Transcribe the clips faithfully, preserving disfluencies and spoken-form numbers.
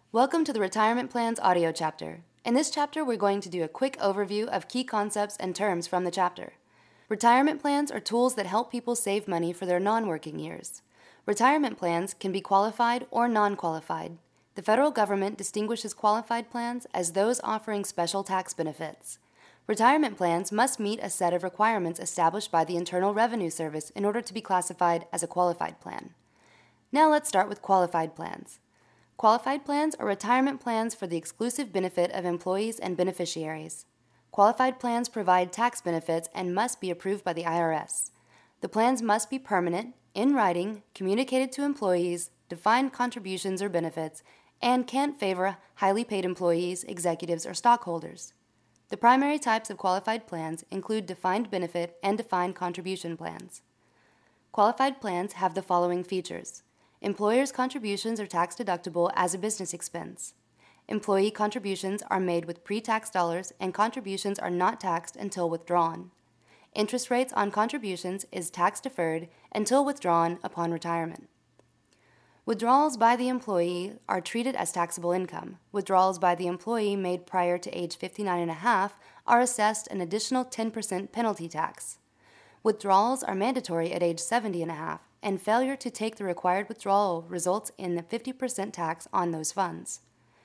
Welcome to the Retirement Plans audio chapter. In this chapter, we're going to do a quick overview of key concepts and terms from the chapter. Retirement plans are tools that help people save money for their non-working years. Retirement plans can be qualified or non-qualified. The federal government distinguishes qualified plans as those offering special tax benefits. Retirement plans must meet a set of requirements established by the Internal Revenue Service in order to be classified as a qualified plan. Now let's start with qualified plans. Qualified plans are retirement plans for the exclusive benefit of employees and beneficiaries. Qualified plans provide tax benefits and must be approved by the I R S. The plans must be permanent, in writing, communicated to employees, defined contributions or benefits, and can't favor highly paid employees, executives, or stockholders. The primary types of qualified plans include defined benefit and defined contribution plans. Qualified plans have the following features. Employers' contributions are tax-deductible as a business expense. Employee contributions are made with pre-tax dollars, and contributions are not taxed until withdrawn. Interest rates on contributions is tax-deferred until withdrawn upon retirement. Withdrawals by the employee are treated as taxable income. Withdrawals by the employee made prior to age fifty-nine and a half are assessed an additional ten percent penalty tax. Withdrawals are mandatory at age seventy and a half, and failure to take the required withdrawal results in the fifty percent tax on those funds.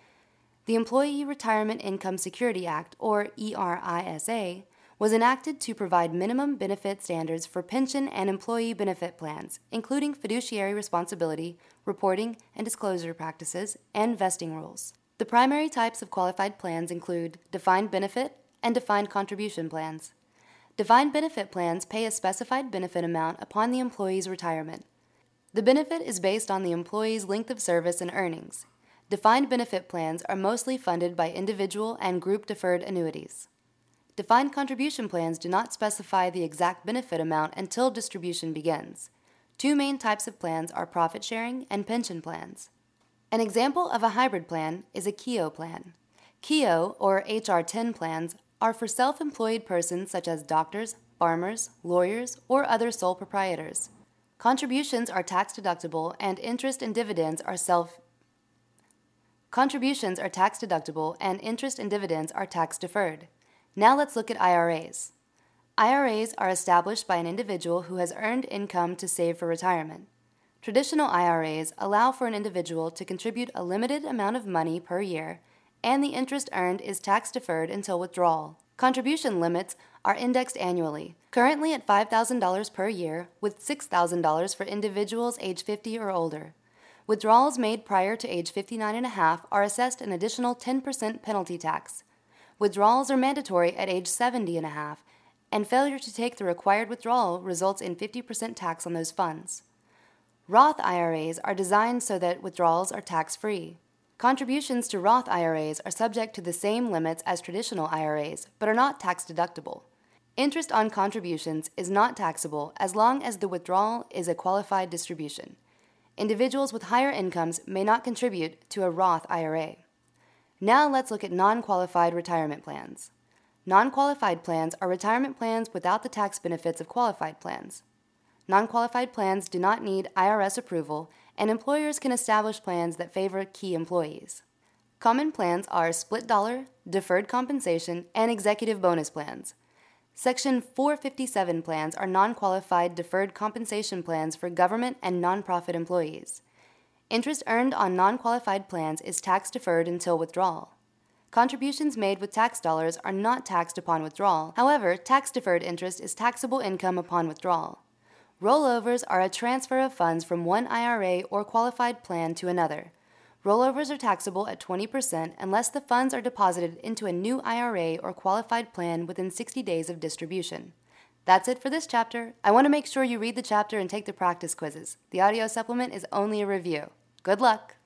The Employee Retirement Income Security Act, or E R I S A, was enacted to provide minimum benefit standards for pension and employee benefit plans, including fiduciary responsibility, reporting and disclosure practices, and vesting rules. The primary types of qualified plans include defined benefit and defined contribution plans. Defined benefit plans pay a specified benefit amount upon the employee's retirement. The benefit is based on the employee's length of service and earnings. Defined benefit plans are mostly funded by individual and group deferred annuities. Defined contribution plans do not specify the exact benefit amount until distribution begins. Two main types of plans are profit sharing and pension plans. An example of a hybrid plan is a K E O plan. K E O, or H R ten plans, are for self-employed persons such as doctors, farmers, lawyers, or other sole proprietors. Contributions are tax-deductible and interest and dividends are self Contributions are tax-deductible and interest and dividends are tax-deferred. Now let's look at I R As. I R As are established by an individual who has earned income to save for retirement. Traditional I R As allow for an individual to contribute a limited amount of money per year, and the interest earned is tax-deferred until withdrawal. Contribution limits are indexed annually, currently at five thousand dollars per year, with six thousand dollars for individuals age fifty or older. Withdrawals made prior to age fifty-nine and a half are assessed an additional ten percent penalty tax. Withdrawals are mandatory at age seventy and a half, and failure to take the required withdrawal results in fifty percent tax on those funds. Roth I R As are designed so that withdrawals are tax-free. Contributions to Roth I R As are subject to the same limits as traditional I R As, but are not tax-deductible. Interest on contributions is not taxable as long as the withdrawal is a qualified distribution. Individuals with higher incomes may not contribute to a Roth I R A. Now let's look at non-qualified retirement plans. Non-qualified plans are retirement plans without the tax benefits of qualified plans. Non-qualified plans do not need I R S approval, and employers can establish plans that favor key employees. Common plans are split dollar, deferred compensation, and executive bonus plans. Section four fifty-seven plans are non-qualified deferred compensation plans for government and nonprofit employees. Interest earned on non-qualified plans is tax-deferred until withdrawal. Contributions made with tax dollars are not taxed upon withdrawal. However, tax-deferred interest is taxable income upon withdrawal. Rollovers are a transfer of funds from one I R A or qualified plan to another. Rollovers are taxable at twenty percent unless the funds are deposited into a new I R A or qualified plan within sixty days of distribution. That's it for this chapter. I want to make sure you read the chapter and take the practice quizzes. The audio supplement is only a review. Good luck!